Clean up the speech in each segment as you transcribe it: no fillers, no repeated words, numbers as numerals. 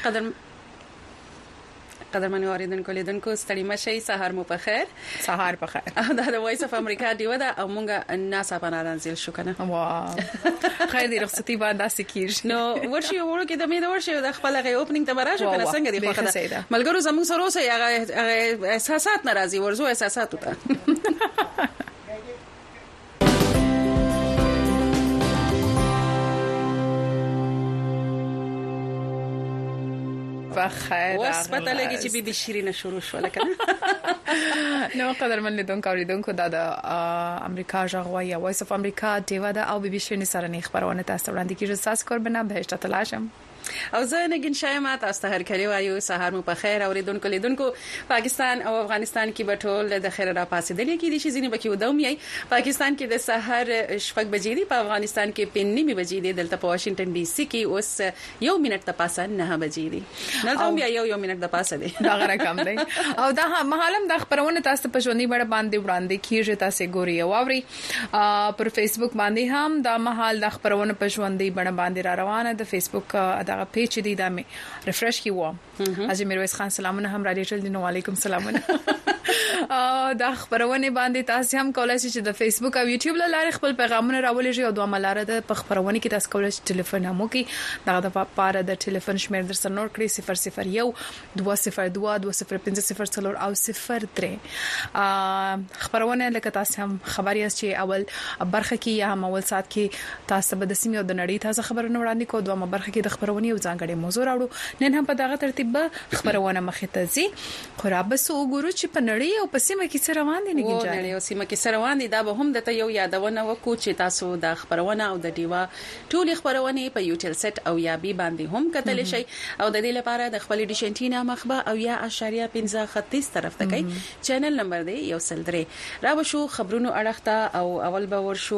قدرمن اوریدونکو لیدونکو ستړي مشي سحر مو په خیر. سحر په خیر. دا د وایس اف امریکا دیو دا او مونږه ناسا پنارانځل شو کنه. واه خیر دی رخصتي باندې سکیږي. نو ورشي ورو کې د مې د ورشي د خپل غي اوپننګ ته راځو کنه څنګه دی خو خدای ملګرو زموږ سره اوسه هغه احساسات ناراضي ورزو احساسات وته. بخیر اوس پته لګی چې بي شيرینه شروع شو لکه نو قدرمن لیدونکو اوریدونکو د امریکا ژغوي وایس اف امریکا دیو دا او بي شيرینه سره نه خبرونه تاسو وړاندې کیږي تاسو کور بنا بهشت تلاشم او زه نگین شایمه تاسو ته هر کلی وایو سحر مو په خیر اوریدونکو لیدونکو پاکستان او افغانستان کې بټول د خیر را پاسېدل کې دي چې ځینې بکی ودومي پاکستان کې د سحر شپږ بجې دي په افغانستان کې 5:30 بجې دي دلته په واشنگټن ډي سي کې اوس یو منټ ته پاسه 9 بجې دي نه دوم بیا یو منټ د پاسه دي دا غره کم دی او دا مهالم د خبرونه تاسو په ژوندۍ بڼه باندې وړاندې کیږي تاسو ګوري او اوري پر فیسبوک باندې هم دا مهال د خبرونه په ژوندۍ بڼه باندې را روانه د فیسبوک دا پیج دی دا مې ریفرش کی و حاجی میرویس خان سلامونه هم را دي نو علیکم سلامونه دا خبرونه باندې تاسو هم کولای شئ چې د فیسبوک او یوټیوب له لارې خپل پیغامونه راولېږئ او دوه ملاره د خبرونه کې تاسو کولای شئ ټلیفون هم وکړئ دا د پاره د ټلیفون شمیر در سره نور کړئ 001 205 0 او 03 خبرونه لکه تاسو هم خبري یاست چې اول برخه کې یا هم اول سات کې تاسو به د سیمې او د نړۍ تاسو خبرونه وړاندې کوو دوه برخه کې د خبرونه یو ځانګړي موضوع راوړو نن هم په دغه ترتیب خبرونه مخې ته ځي خو را به سو ګورو چې په نړۍ او په سیمه کې سره روان دي نه کیږي نړۍ او سیمه کې سره روان دي دا به هم د ته یو یادونه وکړو چې تاسو د خبرونه او د دیوا ټول خبرونه په یوټل سټ او یا بي باندې هم کتل شي او د دې لپاره د خپل ډیشنټینا مخبه او یا اشاریه 15 طرف ته کوي چینل نمبر دی یو سلدري را به شو خبرونو اړخته او اول به ورشو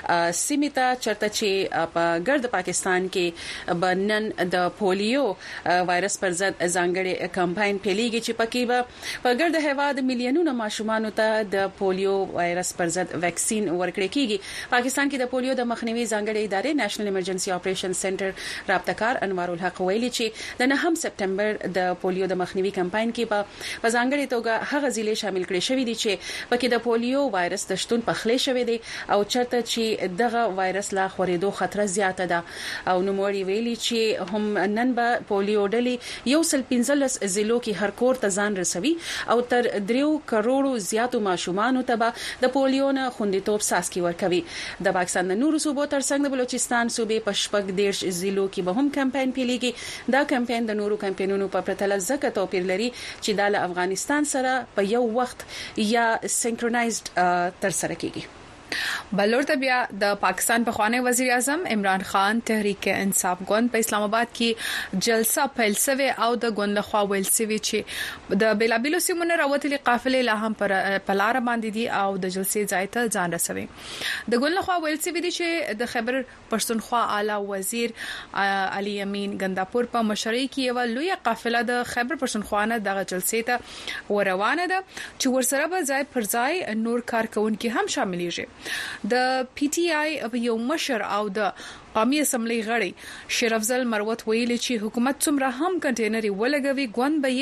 سیمه ته چرته چې په ګرد پاکستان کې بنن د پولیو وایرس پر ضد ځانګړي کمپاین پیلېږي چې پکې به په ګرد هیواد میلیونونو ماشومان ته د پولیو وایرس پر ضد ویکسین ورکړل کیږي پاکستان کې د پولیو د مخنیوي ځانګړي ادارې نېشنل ایمرجنسي اپریشن سنټر رابطه‌کار انوار الحق ویلي چې د 9 سپټمبر د پولیو د مخنیوي کمپاین کې په ځانګړي توګه هغه ضلع شامل کړي شوې دي چې پکې د پولیو وایرس د شتون په خله شوې دي او چرته چې دغه وایرس لا خورېدو خطر زیاته ده او نوموړي ویلي چې هم نن به پولیو ډلې 115 ضلعو کې هر کور ته ځان رسوي او تر 3 کروڑو زیاتو ماشومان ته به د پولیو نه خوندیتوب ساسکی ورکوي د پاکستان د نورو صوبو ترڅنګ د بلوچستان صوبې په شپږ دیرش ضلعو کې به هم کمپاین پیلېږي دا کمپاین د نورو کمپاینونو په پرتله ځکه توپیر لري چې د افغانستان سره په یو وخت یا سینکرونایزډ تر سره کیږي بلور ته بیا د پاکستان په خوانی وزیر اعظم عمران خان تحریک انصاف ګوند په اسلام آباد کې جلسه پیل شوه او د ګوند لخوا ویل شوی چې د بیلابیلو سیمونو راوتلي قافلې لا هم پر پلار باندې دي او د جلسې ځای ته ځان رسوي د ګوند لخوا ویل شوی دي چې د خیبر پښتونخوا اعلی وزیر علي امین ګنداپور په مشرۍ کې یو لوی قافله د خیبر پښتونخوا نه د جلسې ته وروانه ده چې ورسره به ځای پر ځای نور کارکونکو هم شاملېږي د پی ټی آی یو مشر او د قومي اسمبلی غړي شیر افضل مروت ویلي چې حکومت څومره هم کنټینري ولګوي ګوند به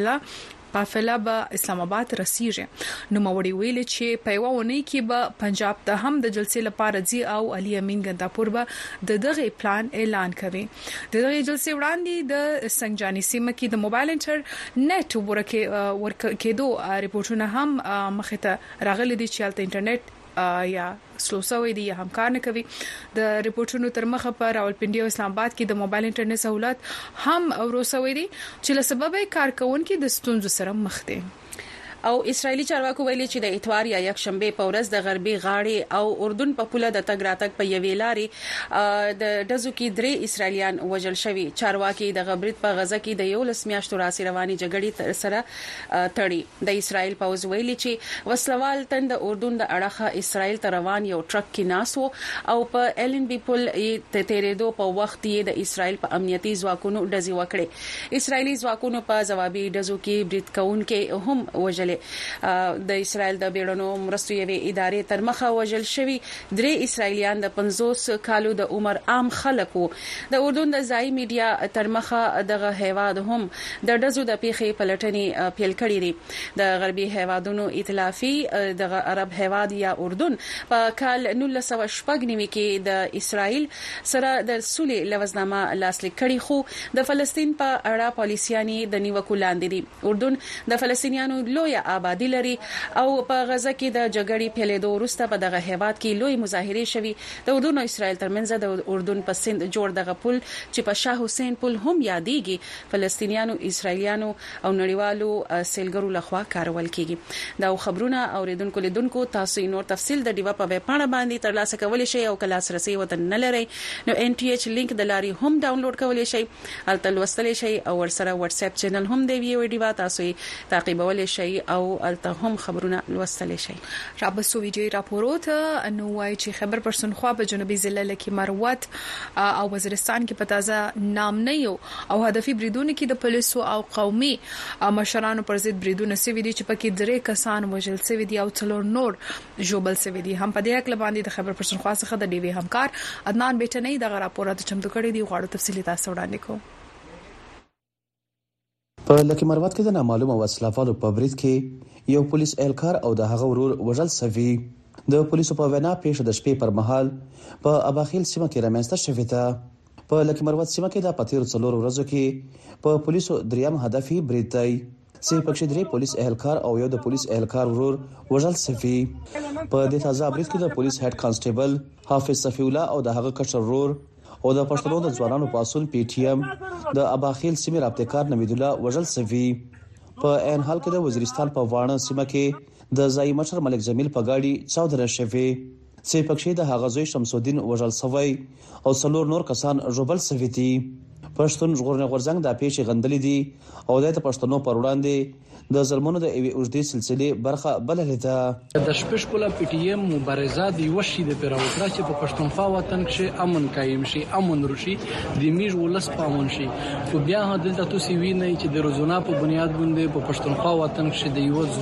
یې قافله به اسلام آباد رسیږي نو موري ویلي چې په یوونی کې به پنجاب ته هم د جلسې لپاره ځي او علي امین ګنداپور به دغه پلان اعلان کوي دغه جلسې وړاندې د سنگجانی سیمه کې د موبایل انټرنیټ ورکېدو ریپورتونه هم مخه ته راغلي دي چې الته انټرنیټ یا سلوسوي دي هم کار نه کوي د ریپورتونو تر مخه پر راولپنډي او اسلام آباد کې د موبایل انټرنیټ سہولت هم اوروسوي دي چې له سبب کارکونکو د ستونزو سره مخ دي او اسرایلی چارواکو ویلي چې د اتوار یا یک شنبه په ورځ د غربي غاړې او اردن په پوله د تګ راتګ په یوې لارې د دزو کې 3 اسرایلیان وژل شوي چارواکي د غبرت په غزه کې د 11 میاشتو راسي رواني جګړې سره تړي د اسرایل پوز ویلي چې وسلوال تند اردن د اړخه اسرایل ته روان یو ټرک کې ناسو او په ایلن بي پل ته تیرېدو په وخت یې د اسرایل په امنیتي ځواکونو ډزې وکړې اسرایلی ځواکونو په ځوابي ډزو کې بریټ کاون کې هم وژل کړي د اسرائیل د بیړنو مرستو یوې ادارې تر مخه وژل شوی 3 اسرایلیان د 50 کالو د عمر عام خلکو د اردن د ځای میډیا تر مخه دغه هیواد هم د ډزو د پیښې پلټنې پیل کړې دي د غربي هیوادونو ائتلافي د عرب هیواد یا اردن په کال 1990 کې د اسرائیل سره د سولې لوزنامه لاسلیک کړي خو د فلسطین په اړه پالیسياني د نیوکو لاندې دي اردن د فلسطینیانو لوی آبادی لري او په غزه کې د جګړې پیلېدو وروسته په دغه هیواد کې لوی مظاهره شوي د اردن او اسرائیل ترمنځ د اردن په سند جوړ دغه پل چې په شاه حسین پل هم یادېږي فلسطینیانو اسرائیلیانو او نړیوالو سیلګرو لخوا کارول کیږي دا خبرونه اوریدونکو لیدونکو تاسو نور تفصیل د ډیوا په ویب پاڼه باندې ترلاسه کولی شئ او کله سرسي وطن نه لري نو NTH لینک د لاري هم ډاونلوډ کولی شئ الته لوستلی شئ او ورسره واتس اپ چینل هم دی ویډیو تاسو تعقیبولی شئ او الته هم خبرونه لوستلی شئ رابسو ویډیو راپورات نو وايي چې خبر پرسنخوا په جنوبي ضلع لکه مروت او وزیرستان کې په تازه نام نه یو او هدفي بریدونه کې د پولیسو او قومي مشرانو پر ضد بریدونه سوي دي چې پکې 3 کسان وژل سوي دي او څلور نور جوبل سوي دي هم په دې اړه باندې د خبر پرسنخوا څخه د ډیوی همکار عدنان بیٹنی دغه راپورات چمتو کړی دی غواړو تفصیلی تاسو وړاندې کوم په لکه مروت کې د نامعلومه وسلوالو په برید کې یو پولیس اهلکار او د هغه ورور وژل سوي د پولیسو په وینا پیښه د شپې پر مهال په اباخیل سیمه کې رامنځته شوې ده په لکه مروت سیمه کې د پاتیر څلور ورځو کې په پولیسو دریم هدفي برید دی چې پکې 3 پولیس اهلکار او یو د پولیس اهلکار ورور وژل سوي په دې تازه برید کې د پولیس هډ کانسټیبل حافظ صفی الله او د هغه کشر ورور او د پښتنو د ځوانانو په اصول PTM د اباخیل سیمه رابطکار نوید الله وژل سوي په ان حال کې د وزیرستان په وانه سیمه کې د ځای مشر ملک جمیل په گاډي چاودنه شوه چې پکې د هغه زوی شمس الدین وژل سوی او څلور نور کسان جوبل سوي دي پښتون ژغورنې غورځنګ د پیښې غندلې دي او د پښتنو پر وړاندې د ظلمونو د ایوي اوږدې سلسله برخه بللې ده د شپږ کوله PTM مبارزه د وشي د پیراوترا چې په پښتونخوا وطن کې امن قائم شي امن روشي د میژ ولس پامن شي خو بیا دلته تاسو وینئ چې د روزنا په بنیاد باندې په پښتونخوا وطن کې د یو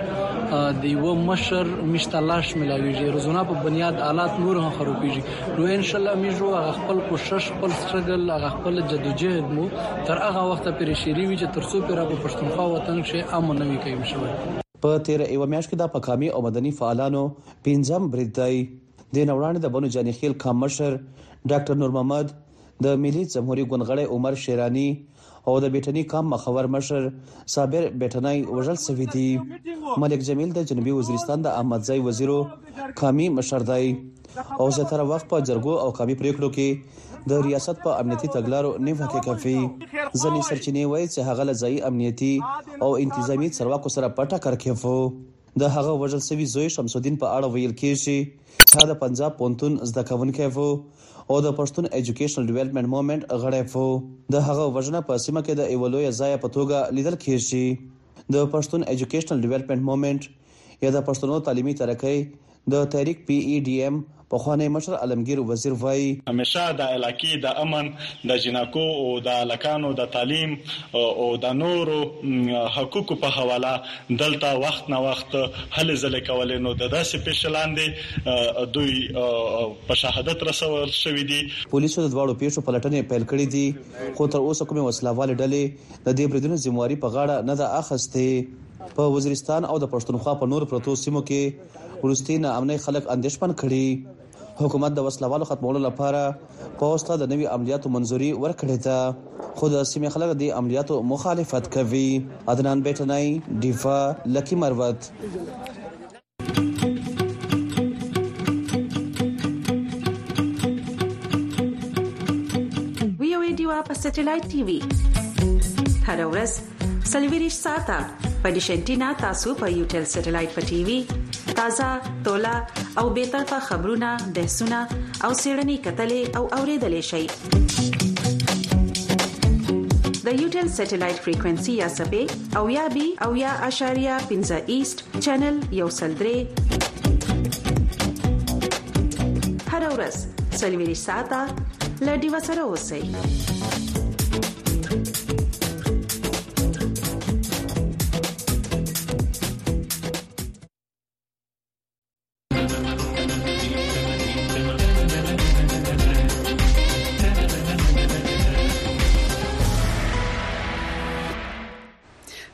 ځوون د یو مشر مشتلاش ملاویږي روزنا په بنیاد حالات نور هم خرابېږي نو ان شاء الله میژو خپل کوشش خپل سټرګل خپل جدوجہد مو تر هغه وخت پرې شری وي چې ترڅو پر په پښتونخوا وطن کې امن نوي قائم شوی په 13 میاشت کې د پکامي او مدني فعالانو پنځم برید دی د نوړاندې د بنو جاني خیل کمشر ډاکټر نور محمد د ملي جمهوریت ګوندغړی عمر شیرانی او د بیٹنی کام مخور مشر صابر بیٹنای وژل سوي دي ملک جمیل د جنوبي وزیرستان د احمدزای وزیرو کامی مشر دی او زیاتره وخت په جرګو او کامی پریکړو کې د ریاست په امنیتي تګلارو نیوکه کوي ځنی سرچینې وایي چې هغه لځای امنیتي او انتظامی چارواکو سره پټه کړکېفو د هغه وژل سوي زوی شمس الدین په اړه ویل کېږي چې د پنجاب پونتون زده کوونکی وو او د پښتون ایجوکیشنل ډیولپمنٹ موومېنټ غړی وو د هغه وژنه په سیمه کې د ایولوی ځای په توګه لیدل کېږي د پښتون ایجوکیشنل ډیولپمنٹ موومېنټ یا د پښتنو تعلیمي ترقۍ د تحریک PEDM په خوانی مشر علمگیر وزیر وای همیشه د علاقې د امن د جناکو او د لکانو د تعلیم او د نورو حقوقو په حواله دلته وخت نه وخت هلې ځلې کولې نو د داسې پیښلاندې دوی په شهادت رسول شوې دي پولیسو د دواړو پیښو پلټنې پیل کړې دي خو تر اوسه کومه وسلوال ډلې د دې بریدونو ذمہواری په غاړه نه ده اخیسته په وزیرستان او د پښتونخوا په نور پروتو سیمو کې ورستینه امني خلک اندېښمن کړي حکومت د وسلوالو ختمولو لپاره په اوسه د نوي عملیاتو منځوري ورکړې ده خو د سیمې خلک د عملیاتو مخالفت کوي عدنان بیٹنای ډیفا لکی مروت ویو ډیوا په سټلایټ ټي وي هر ورځ سلویریش ساته په ډیشنټینا تاسو په یوټل سټلایټ په ټي وي تازه تولا او به طرفه خبرونه بحثونه او سیړنی کتلې او اوریدلې شي د یوټل سټلایټ فریکوئنسي یا سبې او یا بي او یا اشاریه 15 ایست چینل یو سلدري هر ورځ سلویریش ساته لډي وسره اوسئ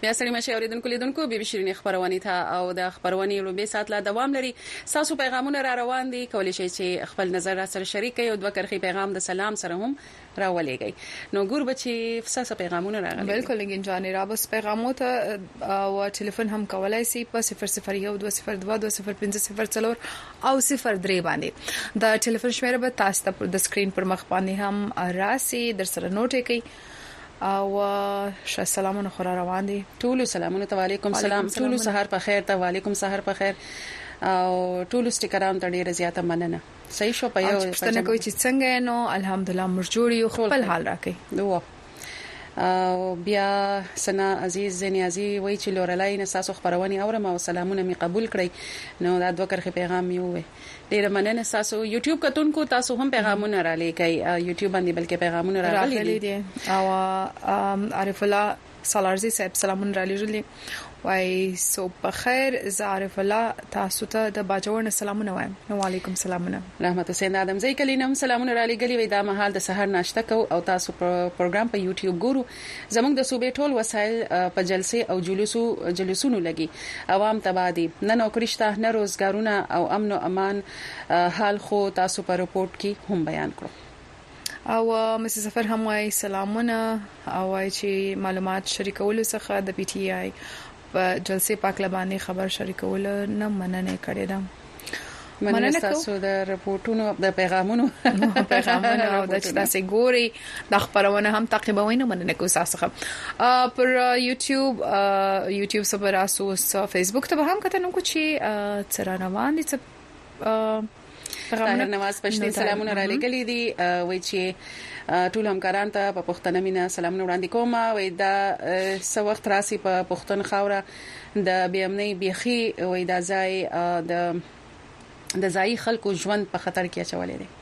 بیا سړي مشه اوریدونکو لیدونکو به شيرین خبرونه ته او د خبرونه لوبې سات لا دوام لري تاسو پیغامونه را روان دي کولای شئ چې خپل نظر را سره شریک کړئ او دوه کرخي پیغام د سلام سره هم راولېږئ نو ګور بچي فساسه پیغامونه راغلي بالکل لګین جانې را بس پیغامو ته او ټلیفون هم کولای شي په 0012022050 او 03 باندې د ټلیفون شمیره به تاسو ته د سکرین پر مخ باندې هم راسي در سره نوٹ کړئ او سلامونه خورا روان دي ټول سلامونه علیکم سلام ټول سحر په خیر ته وعلیکم سحر په خیر او ټول سټیکران ته ډیره زیاته مننه صحیح شو په یو پښتنه کوئی چې څنګه نو الحمدلله مرجوړي خپل حال راکې دوه او بیا سنا عزیز نیازی وای چې لورلای نه تاسو خبرونه اورم او سلامونه می قبول کړئ نو دا دوه کرخه پیغام می وې ډیر مننه تاسو یوټیوب کتونکو تاسو هم پیغامونه را لګی یوټیوب باندې بلکې پیغامونه راغلي دي او عارف الله سالارزي صاحب سلامونه را لېږلي وای سو په خیر عارف الله تاسو ته د باجوړ سلامونه وایم نو وعلیکم سلامونه رحمت حسین ادم زئی کلینم سلامونه را لګلی وای دا مهال د سحر ناشته کو او تاسو پروګرام په یوټیوب ګورو زموږ د صوبې ټول وسایل په جلسې او جلوسونو لګي عوام تبادی نه نوکریشته نه روزګارونه او امن او امان حال خو تاسو په رپورت کې هم بیان کړو او مس سفر هم وای سلامونه او وای چې معلومات شریکول څخه د پی ټی آی په جلسې پاک لبانې خبر شریکول نه مننه کړې ده مننه تاسو د رپورټونو د پیغامونو او د تاسو ګوري د خبرونه هم تعقیبوي نه مننه کوم تاسو پر یوټیوب سره تاسو فیسبوک ته هم کتنو کو چې سره روان دي طاهر نواز پښتني سلامونه را لګلې دي وای چې ټول همکاران ته په پښتنه مینا سلامونه وړاندې کوم وای دا څو وخت راسي په پښتون خاوره د بیامنۍ بيخي وای دا ځای د ځای خلکو ژوند په خطر کې اچولې دي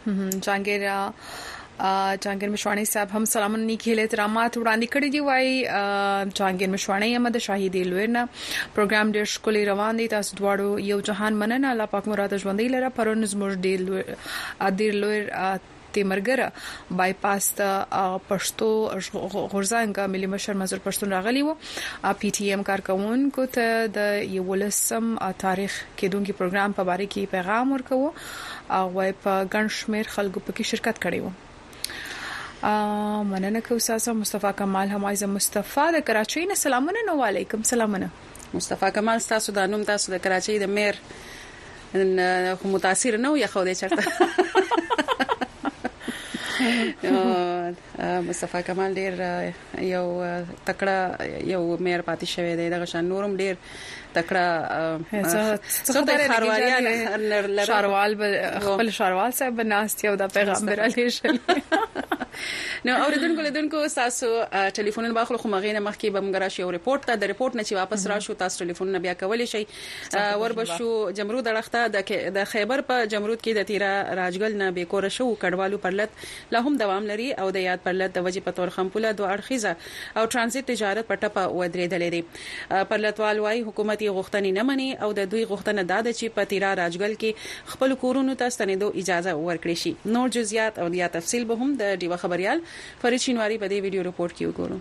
جانګیر مشوانی صاحب هم سلامونه نیکه احترامات وړاندې کړی دی وای جانګیر مشوانی هم د شاهدی لورنا پروګرام ډیر شکلی روان دي تاسو دواړو یو جهان مننه الله پاک مراد ژوندۍ لره پرون زموږ ډیر لور تیمرګره بایپاس ته پښتو غورځنګ ملي مشر منظور پښتون راغلی وو پی ټی ایم کارکونکو ته د یولسم تاریخ کېدونکو پروګرام په اړه کې پیغام ورکوي او وای په ګڼ شمیر خلکو پکې شرکت کړي وو مننه کوم تاسو مصطفی کمال همایزه مصطفی د کراچۍ نه سلامونه نو وعلیکم سلامونه مصطفی کمال تاسو د نوم تاسو د کراچۍ د میر متاثر نه یا خو دې چرته مصطفی کمال ډیر یو تکړه یو میر پاتې شوی دی دغه شان نورم ډیر تکړه شاروال خپل شاروال صاحب بناست یو د پیغمبر علی شل نو اوریدونکو تاسو ټلیفونونه باخلو خو مغینه مخکې بمګرا شي او ریپورت ته د ریپورت نه چې واپس راشو تاسو ټلیفونونه بیا کولی شي وربشو جمرود اړخته د خیبر په جمرود کې د تیرا راجګل نه بیکور شو کډوالو پرلت لا هم دوام لري او د یاد پرلت د وجې په تور خمپوله دوه اړخیزه او ترانزیت تجارت په ټپه ودرېدلې دي پرلتوال وايي حکومتي غوښتنې نه مني او د دوی غوښتنه داده چې په تیرا راجګل کې خپل کورونو ته ستنېدو اجازه ورکړي شي نور جزئیات او یا تفصیل به هم د ډیوه خبريال فرید شینواری په دې ویډیو ریپورت کې وګورو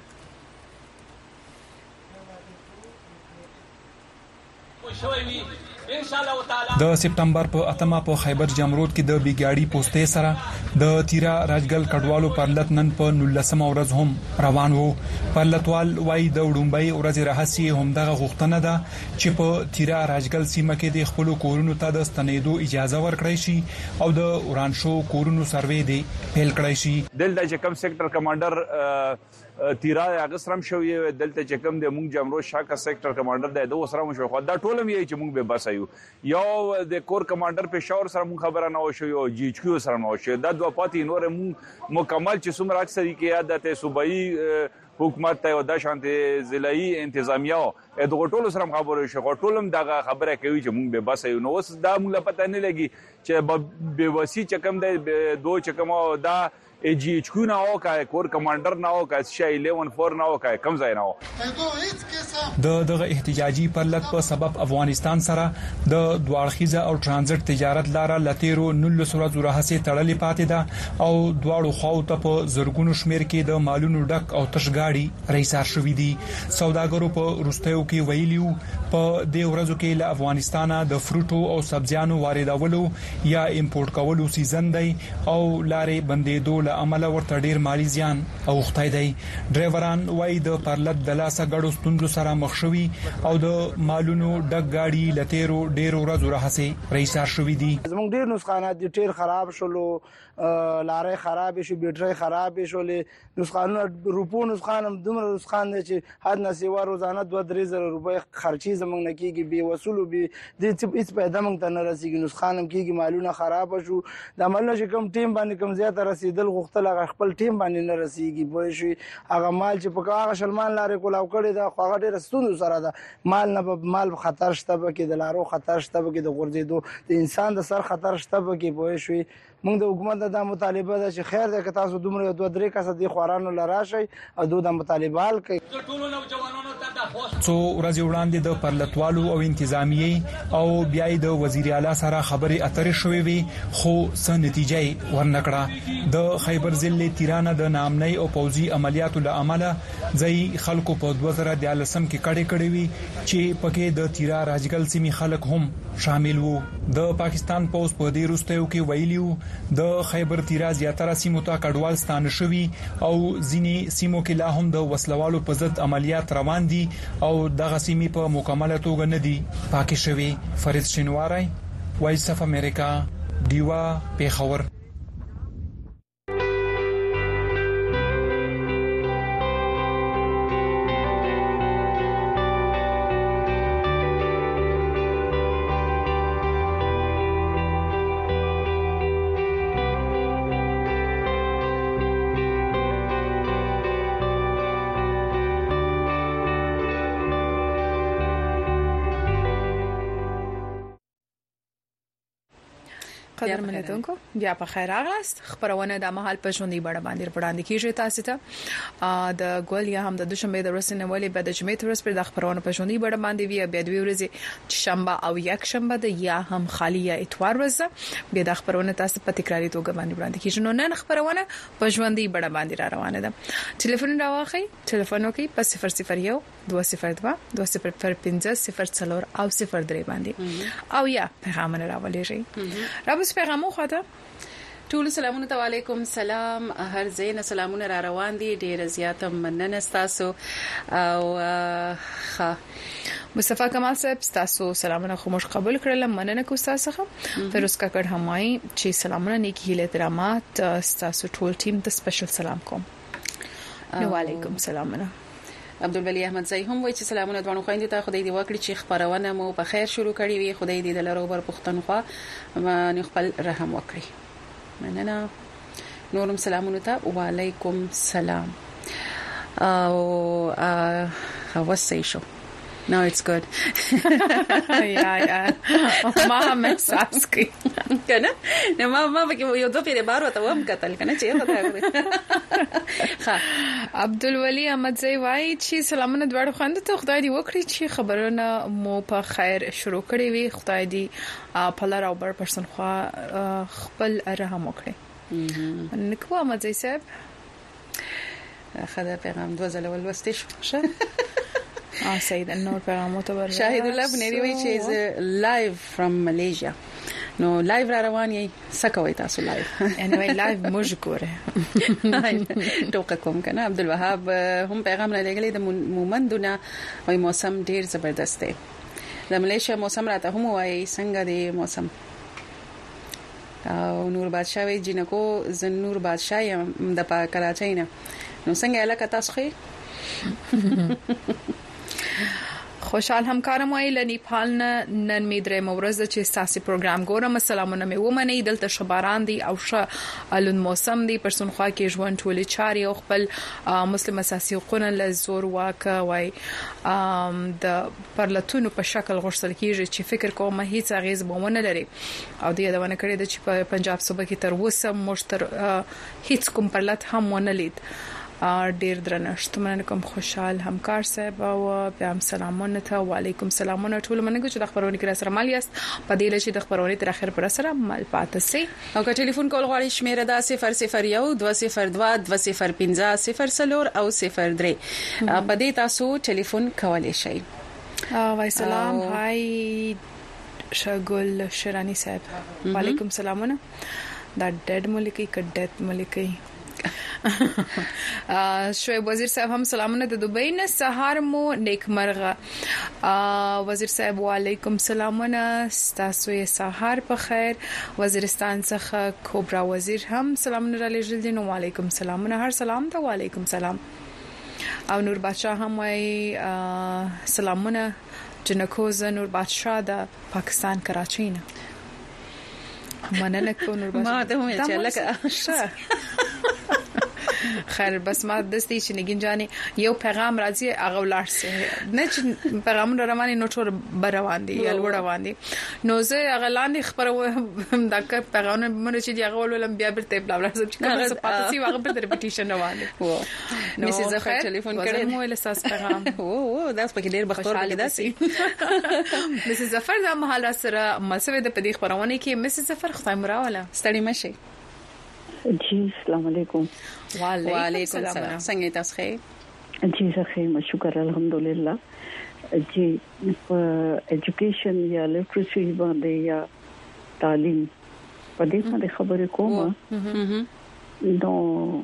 د سپتمبر په اتمه په خیبر جمرود کې د بیګاړي پوسټې سره د تیرا راجګل کډوالو پرلت نن په 19 ورځ هم روان وو پرلتوال وای د وډمبای ورځ راهسي هم دغه غوښتنه ده چې په تیرا راجګل سیمه کې د خپل کورونو ته د ستنېدو اجازه ورکړی شي او د ورانشو کورونو سروې دی پیل کړی شي دلته چې کوم سېکټر کمانډر تیرا اغسرم شوی دلته چې کوم د مونږ جمرو شاکا سېکټر کمانډر د دوه سره مشو خو دا ټولم یې چې مونږ به بس یو د کور کمانډر پېښور سره مونږ خبره نه وشو یو جی ایچ کیو سره نه وشو دا دوه پاتې نور مکمل چې څومره اکثری کې عادت صوبایي حکومت ته او د شانتي ضلعي انتظامیه د غټولو سره خبرو شو غټولم دغه خبره کوي چې مونږ به بس یو نو دا مونږ پته نه لګي چې به وسی چکم د دوه چکم دا ای جی ایچ کیو نه او کا کور کمانډر نه او کا شای 11 نه او کا کم ځای نه او دغه احتجاجي پرلط په سبب افغانستان سره د دواړخیزه او ترانزیت تجارت لاره لتیرو 19 ورځې راهسي تړلې پاتې ده او دواړو خواو ته په زرګونو شمیر کې د مالونو ډک او تشګاړي رئیسار شوې دي سوداګرو په روستیو کې ویلیو په دې ورځو کې له افغانستانه د فروټو او سبزیانو واردولو یا امپورټ کولو سیزن دی او لارې بندېدو له عمله ورته ډیر مالی زیان او خدای دی ډرایوران وای د پرلط د لاسه غړو ستوندو سره مخ شوي او د مالونو ډک گاډي لتیرو ډیر ورځې راهسي رئیسار شوې دي زموږ ډیر نسخانات دي ټیر خراب شولو لارې خراب شي بیټري خراب شولې نسخانونه روپو نسخانم دومره نسخان دي چې حد نسیوا روزانه 2-3 روپۍ خرچي زموږ نکیږي به وصولو به د هیڅ پیدا مونږ ته نه رسیږي نسخانم کیږي مالونه خراب شو د عملونه چې کم ټیم باندې کم زیات رسیدل غوښتل خپل ټیم باندې نه رسیږي پوه شي هغه مال چې په هغه شلمان لارې کولاو کړي دا خو هغه ډیر ستونزو سره ده مال نه مال خطر شته کې د لارو خطر شته کې د غورځېدو د انسان د سر خطر شته کې پوه شي موږ د حکومت د مطالبه ده چې خیر ده که تاسو دومره 2-3 کسه د خورانو لراشي او د مطالبه حل کوي څو ورځې وړاندې د پرلطوالو او انتظامیه او بیا د وزیر اعلی سره خبرې اترې شوې وي خو څه نتیجه ورنکړه د خیبر ضلع تیرانه د نامنۍ او پوځي عملیاتو له عمله ځای خلکو په 2013 کې کړي وي چې پکې د تیرا راجګل سیمې خلک هم شامل وو د پاکستان پوز په دې روستیو کې ویلیو د خیبر تیرا زیاتره سیمو ته کډوال ستانه شوي او ځینې سیمو کې لا هم د وسلوالو په ضد عملیات روان دي او دغه سیمې په مکمله توګه نه دي پاکي شوي فرید شینواری وایس اف امریکا دیوا پیښور قدرمنتونکو بیا په خیر راغلاست خبرونه د مهال په ژوندۍ بڼه باندې وړاندې کیږي تاسو ته د ګول یا هم د دوشنبه د ورځې ولې بعد د جمعې تر ورځې پر د خبرونه په ژوندۍ بڼه باندې وی بیا د ورځې شنبه او یک شنبه د یا هم خالی یا اتوار ورځ بیا د خبرونه تاسو په تکراری توګه باندې وړاندې کیږي نو نن خبرونه په ژوندۍ بڼه باندې را روانه ده ټلیفون راوخی ټلیفون وکي په 001 202 205 0 او 03 باندې او یا پیغام راولېږي رابس پیغامو خاطر ټول سلامونه ته وعلیکم سلام هر زین سلامونه را روان دي ډیر زیات مننه تاسو او مصطفی کمال صاحب تاسو سلامونه خو مش قبول کړل مننه کو تاسو فیروز کاکړ همای چې سلامونه نیکی هیله درامات تاسو ټول ټیم ته سپیشل سلام کوم وعلیکم سلامونه عبدالولی احمد زئی هم وایي چې سلامونه دوه خويندې ته خدای دې وکړي چې خبرونه مو په خیر شروع کړي وي خدای دې د لارو بر پښتونخوا باندې خپل رحم وکړي مننه نورم سلامونه ته وعلیکم سلام او وسې شو No, it's good. yeah. ما هم احساس کوي کنه نو ما به یو دوه پیره بار وته وم قتل کنه چې وته ها عبدالولی احمد زئی وای چې سلامونه دوړ خوند ته خدای دې وکړي چې خبرونه مو په خیر شروع کړي وي خدای دې په لار او بر پرسن خو خپل رحم وکړي نکو احمد زئی صاحب خدای پیغام دوه ځله ولوستې شو سید نور پیغامو ته ورغی شاهد الله بنيري وی چې از لایو فرام مالیزیا نو لایو را روان یې سکوي تاسو لایو انوي لایو موږ ګوره ټوکه کوم کنه عبدالوهاب هم پیغام را لګلې د مومندونه وای موسم ډیر زبردست دی د مالیزیا موسم راته هم وای څنګه دی موسم او نور بادشاہ وی جنکو زن نور بادشاہ یم د کراچۍ نه نو څنګه الکه تاسو خوشحال همکارم وای لنیپال نن می درې مورز چې ساسي پروګرام ګورم. سلامونه مې ومني دلته شباران دي او الون موسم دي پرسونخوا کې ژوند ټولي چاري او خپل مسلم اساسي حقوقونه له زور واکه وای د پرلتونو په شکل غوښتل کیږي چې فکر کوم هیڅ اغیز بونه لري او د یادونه کړې د چې په پنجاب صوبه کې تر اوسه مشتر هیڅ کوم پرلت هم ونه لید. ډیر درنښت مننه کوم خوشحال همکار صاحب او بیا هم سلامونه ته وعلیکم سلامونه ټول مننه چې د خبرونه کې سره مال یاست په دې لچې د خبرونه تر اخر پر سره مال پاتې سي او که ټلیفون کول غواړئ شمیره دا 001 202 205 0 او 03 په دې تاسو ټلیفون کولای شئ. وای سلام هاي شګل شرانی صاحب وعلیکم سلامونه دا ډډ ملکی کډت ملکی شعیب وزیر صاحب هم سلامونه د دوبۍ نه سهار مو نیکمرغه وزیر صاحب وعلیکم سلامونه تاسو یې سهار په خیر. وزیرستان څخه کوبرا وزیر هم سلامونه را لېږل دي نو وعلیکم سلامونه هر سلام ته وعلیکم سلام. او نور بادشاہ هم وای سلامونه جنکوز نور بادشاہ د پاکستان کراچۍ نه مننه کو نور بادشاہ ما ته هم چې لکه خیر بس ما دستي چې نګین جاني یو پیغام راځي هغه ولار سي نه چې پیغام رواني نو ټول روان دي یا لوړ روان دي نو زه هغه لاندې خبره دا که پیغام مونږ چې دی هغه ولولم بیا برته بل راځم چې کومه څه پاتې سي هغه به ریپټیشن روان دي. مسز زفر ټلیفون کړی مو له ساس پیغام دا پکې ډیر بختور لیدا سي مسز زفر دا مهال سره مسوي د پدې خبرونه کې مسز زفر خدای مراواله ستړي مشي. جی السلام علیکم. وعلیکم السلام. څنګه تاسو ښه؟ جی زه ښه شکر الحمدلله. جی په ایجوکیشن یا لټریچر باندې یا تعلیم په دې باندې خبرې کوم نو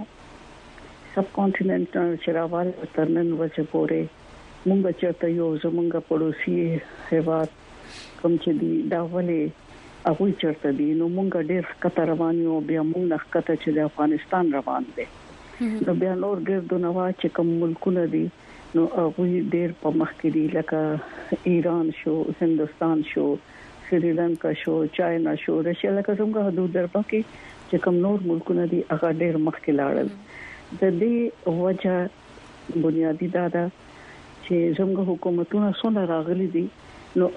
سب کانټیننټ چرواله ترنن وجه پورې مونږ چرته یو زمونږ پړوسی هیواد کوم چې دی داوله هغه چرته دي نو مونږ ډېر ښکته روان یو بیا مونږ ښکته چې د افغانستان روان دي نو بیا نور ګردو نوا چې کوم ملکونه دي نو هغه ډېر په مخ کې دي لکه ایران شو هندستان شو سریلانکا شو چاینا شو رشیا لکه څنګه حدود درپا کې چې کوم نور ملکونه دي هغه ډېر مخ کې لاړل. د دې وجه بنیادی دا ده چې څنګه حکومتونه څنګه راغلي دي نو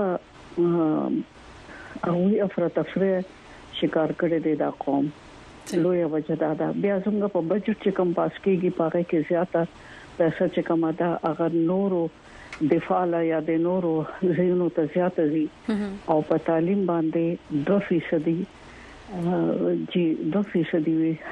هغه اوی افراطفره شکار کړي دي دا قوم لوی وجه دا ده. بیا څنګه په بجټ چې کم پاس کیږي پاره کې زیاته پیسې چې کم ده اگر نورو دفاع لا یا د نورو زینو ته زیاته دي او په تعلیم باندې 2% جی 2%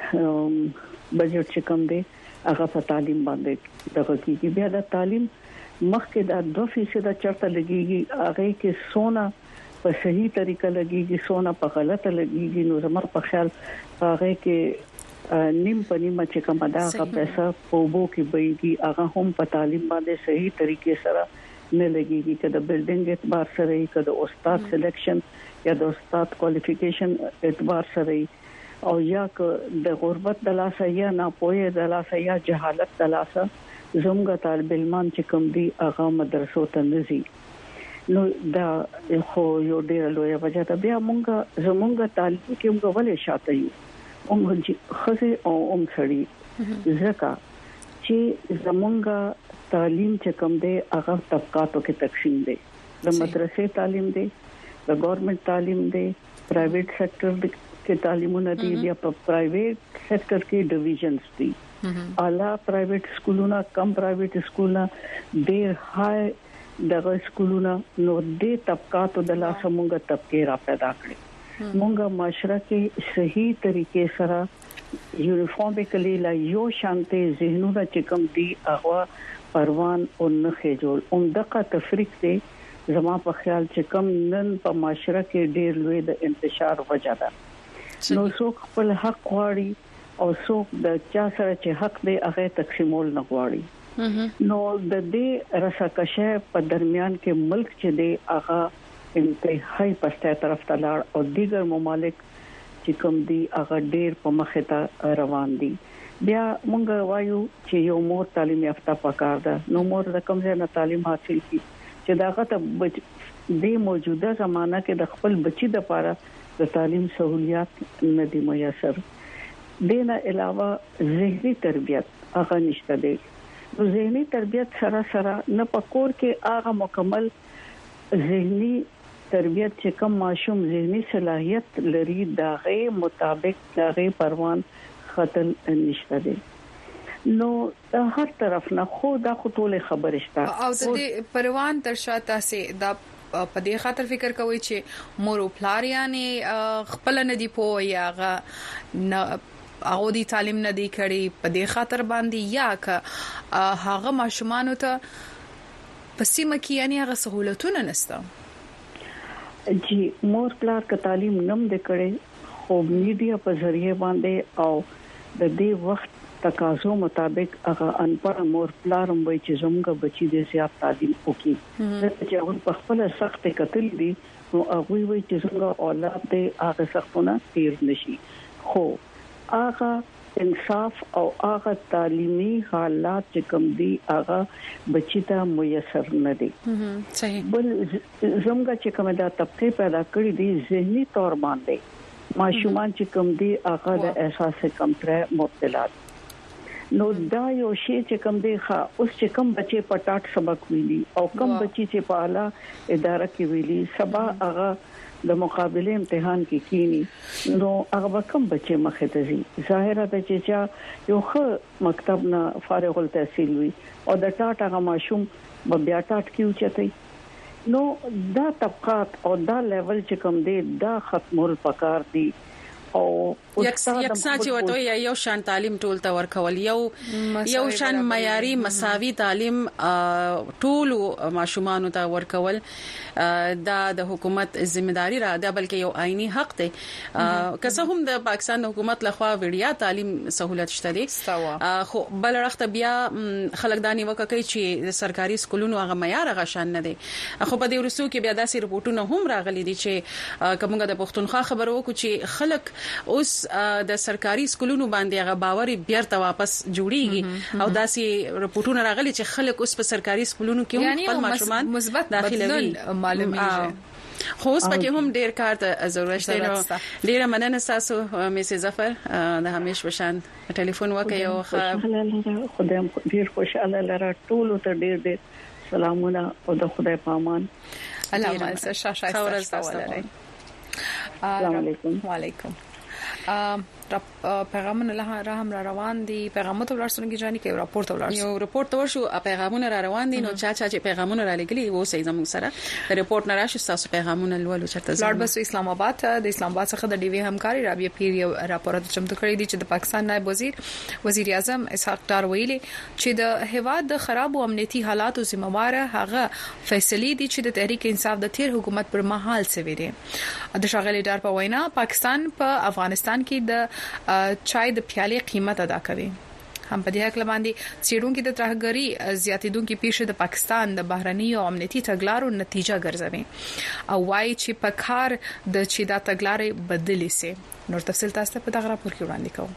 بجټ چې کم دی هغه په تعلیم باندې دغه کیږي. بیا د تعلیم مخکې دا 2% چرته لګيږي هغه کې سونا په صحیح طریقه لګيږي سونا په غلطه لګيږي نو زموږ په خیال هغه کې نیم پنیمه چې کومه دا هغه پیسې په وبو کې بيږي هغه هم په تعلیم باندې صحیح طریقې سره نه لګيږي کله بلډینګ اعتبار سره کله استاد سلیکشن یا د استاد کوالیفیکیشن اعتبار سره او یا د غربت د لاسه یا ناپوهه د لاسه یا جهالت د لاسه زموږ طالب علمان چې کوم دي هغه مدرسو ته نزي نو دا خو یو ډیر لوی وجه ده. بیا مونږ زمونږ تعلیم کې موږ ولې شاته یو موږ خزه او سړي ځکه چې زمونږ تعلیم چې کوم دی هغه طبقاتو کې تقسیم دی. د مدرسې تعلیم دی د ګورنمنت تعلیم دی پرایویټ سېکټر کې تعلیمونه دي یا په پرایویټ سېکټر کې ډیویژنز دي اعلی پرایویټ سکولونه کم پرایویټ سکولونه ډیر های دغه سکولونه نو د طبقاتو د لاسه مونږه طبقه را پیدا کړې مونږه معاشره کې صحیح طریقې سره یونیفارملی لا یو شانته ذهنونه چې کوم دي هغه پروان او نخې جوړ دغه تفریق دي زما په خیال چې کوم نن په معاشره کې ډېر لوی د انتشار وجه ده نو څوک خپل حق غواړي او څوک د چا سره چې حق دی هغه تقسیمول نه غواړي نو د دې رساکشه په درمیان کې ملک چې دی هغه انتهایی پسته طرف ته لاړ او دیگر ممالک چې کوم دي هغه ډېر په مخه ته روان دي. بیا مونږ وایو چې یو مور تعلیم یافته پکار ده نو مور د کوم ځای نه تعلیم حاصل کړي چې داغه ته د موجوده زمانہ کې د خپل بچي د لپاره د تعلیم سہولیات نه دي میسر. دینه علاوه ذهني تربیت هغه نشته دی. نو ذهني تربیت سره نه پکور کې هغه مکمل ذهني تربیت چې کوم ماشوم ذهني صلاحیت لري داغه مطابق داغه پروان خطر نشته دي. نو هر طرف نه خو دا ټول خبر شته او د پروان تر شاته سي دا په دې خاطر فکر کوي چې مور او پلار یعنی خپل نه دی پو یاغه او دی تعلیم نه دی کړي په دې خاطر باندې یا که هغه ماشومان ته پسیمه کې یعنی هغه سہولتونه نشته. جی مور پلار کا تعلیم نم د کړي خو میډیا په ذریعہ باندې او د دې وخت تقاضو مطابق هغه انپړ مور پلار هم وایي چې زموږ بچي د زیات تعلیم وکړي چې هغه په خپل سخت کتل دي نو هغه وایي چې زموږ اولاد دې هغه سختونه تیر نشي. خو هغه انصاف او هغه تعلیمي حالات چې کوم دي هغه بچی ته میسر نه دي. صحیح. بل زموږ چې کوم دا طبقه پیدا کړی دي ذهني تور باندې ماشومان چې کوم دي هغه د احساس کمتر مبتلا. نو دا یو شی چې کوم دی ښه اوس چې کوم بچي پټاټ سبق ویلي او کوم بچي چې په اعلی اداره کې ویلي سبا هغه د مقابله امتحان کې کینی نو هغه کوم بچي مخه ته زی ظاهره د چې یو ښه مکتب نه فارغ التحصیل وي او د ټاټ هغه ماشوم بیا ټاټ کیو چتای نو دا طبقات او دا لیول چې کوم دی دا ختمول پکار دی او یکسان چې وته یو شان تعلیم ټول ته ورکول یو شان معیاري مساوي تعلیم ټول ماشومان ته ورکول دا د حکومت ذمہداري را ده بلکې یو آئینی حق دی. که څه هم د پاکستان حکومت لخوا وړیا تعلیم سہولت شته دي خو بل وخت بیا خلک دانی وکړي چې سرکاري سکولونو هغه معیار هغه شان نه دي. خو په دې ورسو کې بیا داسې رپورټونه هم راغلي دي چې کومه د پښتونخوا خبرو کو چې خلک اوس د سرکاري سکولونو باندې هغه باور بیرته واپس جوړیږي او داسې رپورټونه راغلي چې خلک اوس په سرکاري سکولونو کې هم خپل ماشومان مثبت داخلوي معلومیږي. خو اوس پکې هم ډیر کار ته ضرورت شته. ډیر مننه تاسو میس ظفر د همیش بشان ټلیفون وکړ او خدای ډیر خوشاله لره ټول ته ډیر سلامونه او د خدای پامان. الله مالسه شاشه تاسو. السلام علیکم. وعلیکم. پیغامونه له هم را روان دي. پیغامونه ته ورسونه کې ځاني کې راپورټ ورسو یو راپورټ ورشو پیغامونه را روان دي نو چا چې پیغامونه را لګلي وو سې زموږ سره راپورټ نه راشي تاسو پیغامونه لولو چرته لړ بس اسلام آباد د اسلام آباد څخه د ډي وی همکاري رابعه پیر یو راپورټ چمتو کړی دی چې د پاکستان نائب وزیر اعظم اسحاق ډار ویلي چې د هواد د خراب او امنیتي حالاتو ذمہوار هغه فیصله دي چې د تحریک انصاف د تیر حکومت پر مهال سوي دي. د شاغلي ډار په وینا پاکستان په افغانستان کې د چای د پیالې قیمت ادا کوي. هم په دې حق باندې سیډونکو د ترهګری زیاتیدونکو پیښه د پاکستان د بهرنی او امنیتي تګلارو نتیجه ګرځوي او وايي چې په کار د چې دا تګلارې بدلې سي. نور تفصیل تاسو په دغه راپور کې وړاندې کوم.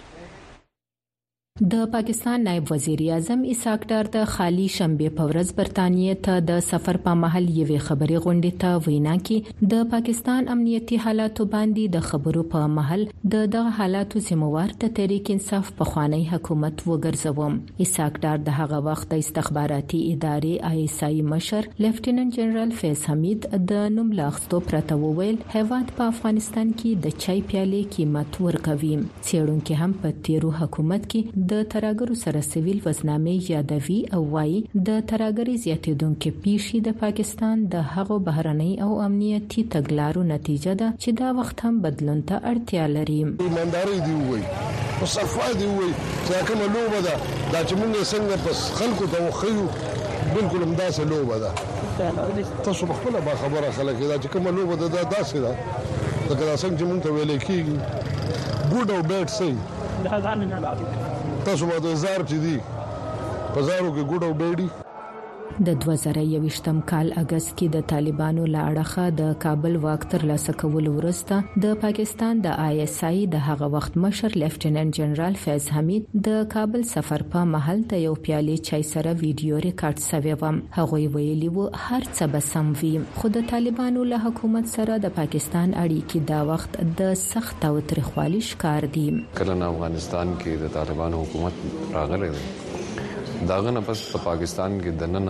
د پاکستان نائب وزیر اعظم اسحاق ډار د خالی شنبه په ورځ برتانیې ته د سفر په محل یوې خبري غونډې ته وینا کې د پاکستان امنیتي حالاتو باندې د خبرو په محل دغه حالاتو ذمہوار ته تحریک انصاف په خوانی حکومت وګرځوم. اسحاق ډار د هغه وخت د استخباراتي ادارې ISI مشر لیفټیننټ جنرال فیض حمید د نوم لاغستو پرته وویل هیواد په افغانستان کې د چای پیالې قیمت ورکوي. څېړونکو هم په تیرو حکومت کې د ترهګرو سره سیویل وزنامې یادوي او وايي د ترهګری زیاتیدونکو پیښې د پاکستان د هغو بهرنۍ او امنیتي تګلارو نتیجه ده چې دا وخت هم بدلون ته اړتیا لري. ایمانداري دی وای او صفای دی وای چې کومه لوبه ده دا چې موږ څنګه پس خلکو ته وخیو بالکل همداسې لوبه ده. تاسو په خپل با خبره خلک دا چې کومه لوبه ده دا داسې ده دا څنګه چې موږ ته ویل کېږي ګډ او بیډ سي تاسو باندې زار چې دي بازارو کې ګډ او بیډي د 2021م کال اگست کې د طالبانو لاړخه د کابل واک تر لاسه کول ورسته د پاکستان د ISI د هغه وخت مشر لیفټیننټ جنرال فیض حمید د کابل سفر په محل ته یو پیالې چای سره ویډیو ریکارډ شوی و. هغه ویلي وو هر څه به سم وي، خو د طالبانو له حکومت سره د پاکستان اړیکې دا وخت د سخت او تریخوالي ښکار دي. کله افغانستان کې د طالبانو حکومت راغلی دی، داغه نه پس په پاکستان کې دننه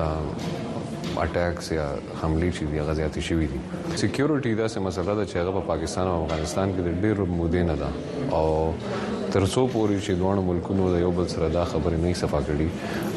اٹیکس یا حملې چې دی غزياتي شوې دي. سکیورټي دا سم مسله ده چې هغه په پاکستان او افغانستان کې د ډېر مودې نه ده او ترڅو پورې چې دوه ملکونو د یو بل سره دا خبرې نه صفا کړي